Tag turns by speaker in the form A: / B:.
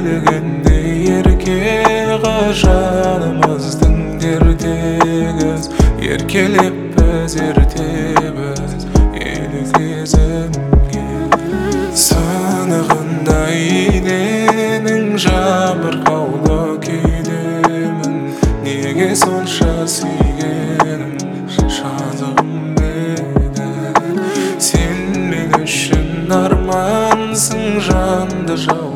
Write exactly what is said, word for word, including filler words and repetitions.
A: келгендей ерке жанымыздың дертегіз еркелеп біз ертебіз елгезімге сынығындай иненің жабырқаулы күйдемін неге сонша сүйгенім жазығым еді сен мен үшін армансың жанды жау